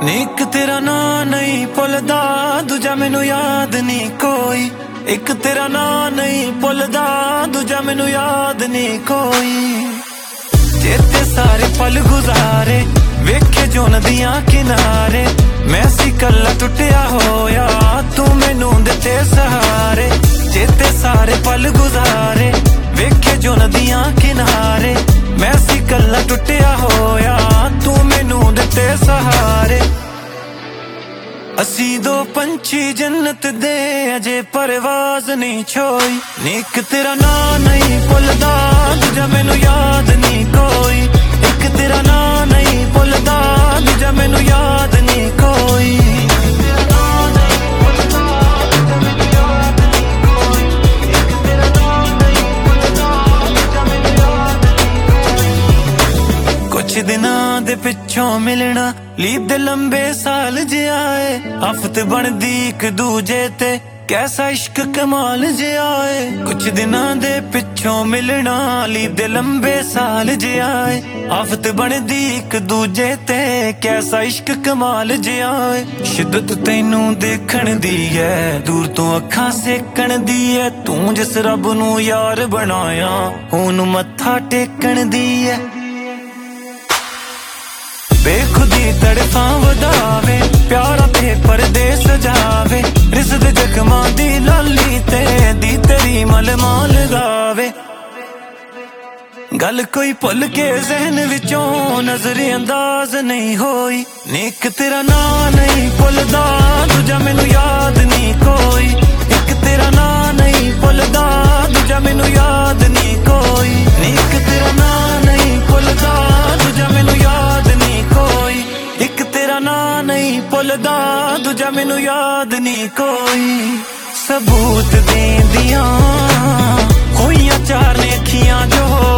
नीक तेरा ना नहीं भुलदा दूजा मैनू याद नहीं कोई। एक तेरा ना नहीं भुलदा दूजा मैनू याद नहीं कोई। चेते सारे पल गुजारे वेखे जो नदियां किनारे। मैं सी कल्ला टुटिया होया तू मैनू दिते सहारे। चेते सारे पल गुजारे वेखे जो नदियां किनारे। मैं सी कल्ला टुटिया होया तू मैनू दिते सहारे। असी दो पंछी जन्नत दे अजे परवाज नहीं छोई। नीक तेरा ना नहीं भुलदा दूजा मैनू याद नहीं कोई। एक तेरा ना नहीं भुलदा दूजा मैनू याद नहीं कोई। कुछ दिनां दे पिछों मिलना लीद दे लंबे साल जे आए। आफत बनदी एक दूजे ते कैसा इश्क कमाल जे आए। कुछ दिनां दे पिछों मिलना लीद दे लंबे साल जे आए। आफत बनदी एक दूजे ते कैसा इश्क कमाल जे आए। शिद्दत तैनू देखण दी है दूर तो अखां सेकण दी है। तू जिस रब नू यार बनाया ओनू मत्था टेकण दी है। बेखुदी तड़फां वधावे प्यारा ते परदेस जावे। रिसद जख्मां दी लाली ते दी तेरी मलमां लगावे। गल कोई भुल के जहन विचों नजर अंदाज नहीं होई। नीक तेरा ना नहीं भुलदा दूजा मैनू याद नहीं कोई। एक तेरा ना नहीं भुलदा दूजा मैनू याद नहीं कोई। नीक तेरा ना नहीं भुलदा दूजा मैनू याद नहीं कोई। एक तेरा ना नहीं भुलदा दूजा मैनू याद नहीं कोई। सबूत देंदियां होइयां चार ने अखियां जो